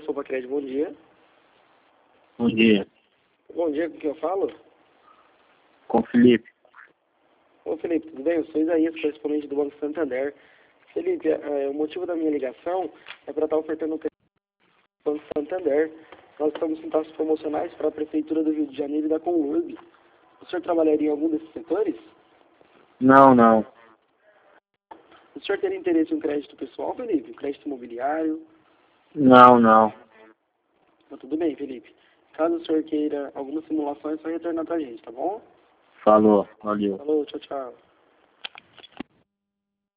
Sopa Crédito, bom dia. Bom dia. Bom dia, com quem eu falo? Com o Felipe. Ô Felipe, tudo bem? Eu sou Isaías, correspondente do Banco Santander. Felipe, o motivo da minha ligação é para estar ofertando o crédito do Banco Santander. Nós estamos em taxas promocionais para a Prefeitura do Rio de Janeiro e da Conlurb. O senhor trabalharia em algum desses setores? Não. O senhor teria interesse em um crédito pessoal, Felipe? Um crédito imobiliário? Não. Então, tudo bem, Felipe. Caso o senhor queira alguma simulação, é só retornar para a gente, tá bom? Falou. Valeu. Falou, tchau, tchau.